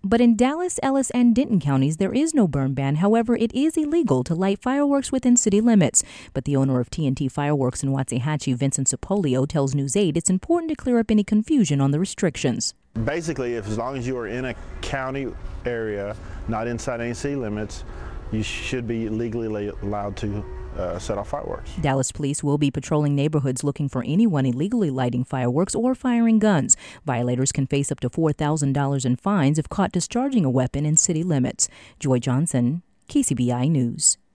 But in Dallas, Ellis, and Denton counties, there is no burn ban. However, it is illegal to light fireworks within city limits. But the owner of TNT Fireworks in Waxahachie, Vincent Cipollio, tells News 8 it's important to clear up any confusion on the restrictions. Basically, as long as you are in a county area, not inside any city limits, you should be legally allowed to set off fireworks. Dallas police will be patrolling neighborhoods looking for anyone illegally lighting fireworks or firing guns. Violators can face up to $4,000 in fines if caught discharging a weapon in city limits. Joy Johnson, KCBI News.